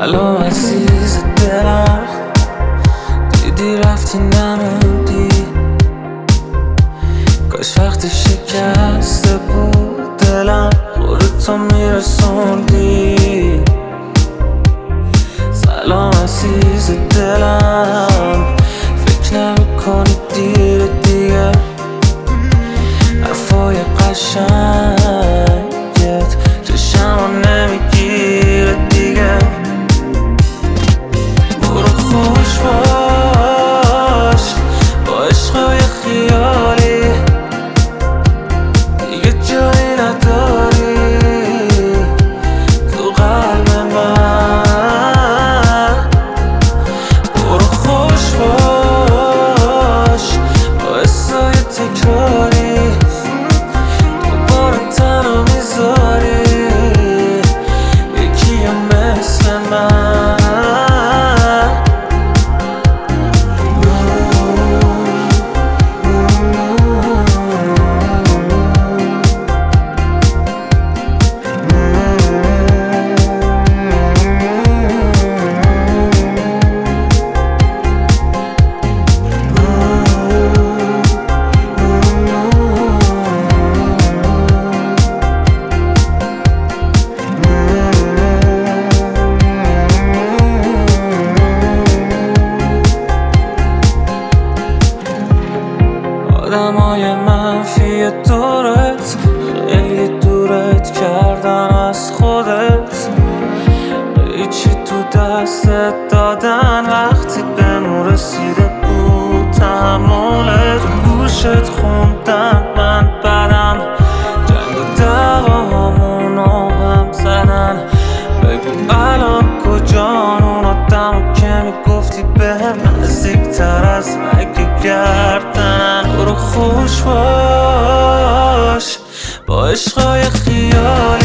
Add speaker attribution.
Speaker 1: سلام عزیز دلم، دیدی رفتی نموندی. کاش وقتی شکسته بود دلم خودتو میرسوندی. سلام عزیز دلم، فکر نمی‌کنی دیر دیگه حرفای قشنگت چشمو نمیگیره دیگه. برو خوش باش با عشقای خیالی، دیگه جایی نداری تو قلب من. برو خوش باش با حسای تکراری، دوباره تنها میذاری یکی مثل من. آدمای منفی دورت خیلی دورت کردن از خودت، هیچی تو دستت دادن وقتی بهمون رسیده بود تحملت. گوشت خوندن من بدم، جنگ و دعواهامونو هم زدن. بگو الان کجان اون آدمو که میگفتی بهم نزدیکتر از رگ گردن. برو خوش باش با عشقای خیالی،